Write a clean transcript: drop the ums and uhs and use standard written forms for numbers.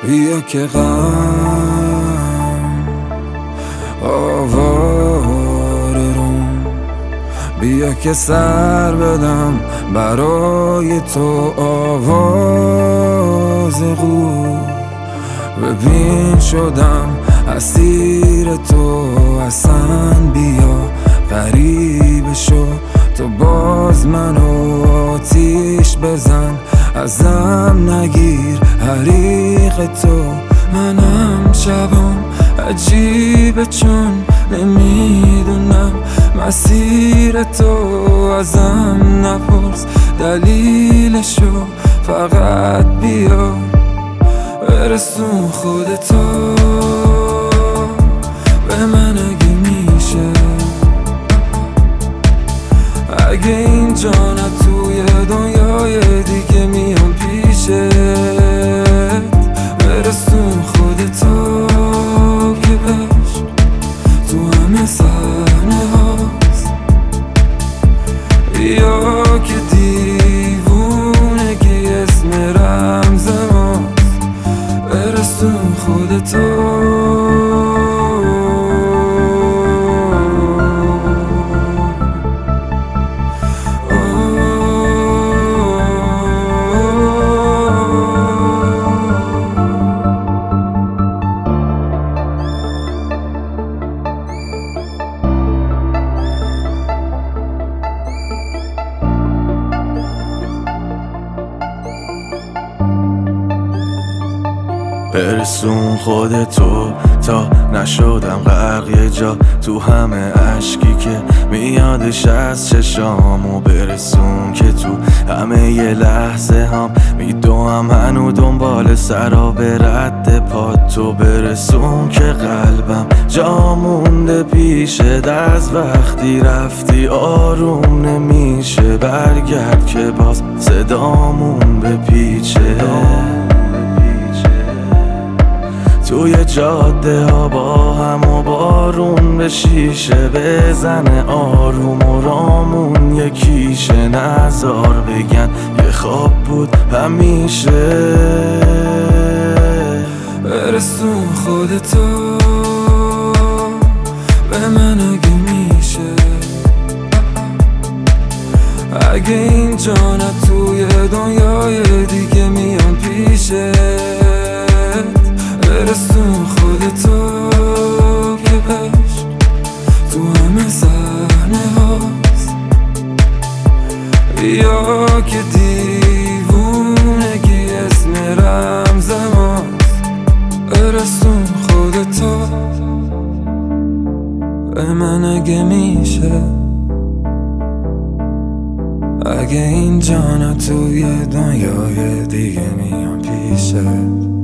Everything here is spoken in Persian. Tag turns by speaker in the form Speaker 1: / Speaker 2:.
Speaker 1: بیا که غم آواره روم، بیا که سر بدم برای تو آواز قو. ببین شدم اسیر تو اصلا، بیا غریب شو تو باز منو آتیش بزن، ازم نگیر حریق تو. منم شبم عجیبه چون نمیدونم مسیر تو، ازم نپرس دلیلشو، فقط بیا برسون خودتو به من اگه میشه. اگه اینجا نه توی دنیای دیگه میام پیشت، برسون خودتو که عشق تو همه صحنه هاست. بیا که دیوونگی اسم رمز ماست، برسون خودتو.
Speaker 2: برسون خودتو تا نشدم غرق یه جا تو همه عشقی که میادش از چشامو. برسون که تو همه یه لحظه هم میدوم هنو دنبال سراب رد پاتو. برسون که قلبم جا مونده پیشت، از وقتی رفتی آروم نمیشه. برگرد که باز صدامون بپیچه توی جاده ها با هم و بارون به شیشه بزنه آروم و رامون یکیشه. نزار بگن یه خواب بود همیشه.
Speaker 1: برسون خودتو به من اگه میشه. اگه اینجا نه توی دنیای دیگه میام پیشت، برسون خودتو که عشق تو همه صحنه هاست. بیا که دیوونگی اسم رمز ماست، برسون خودتو به من اگه میشه. اگه اینجا نه توی دنیای دیگه میام پیشت،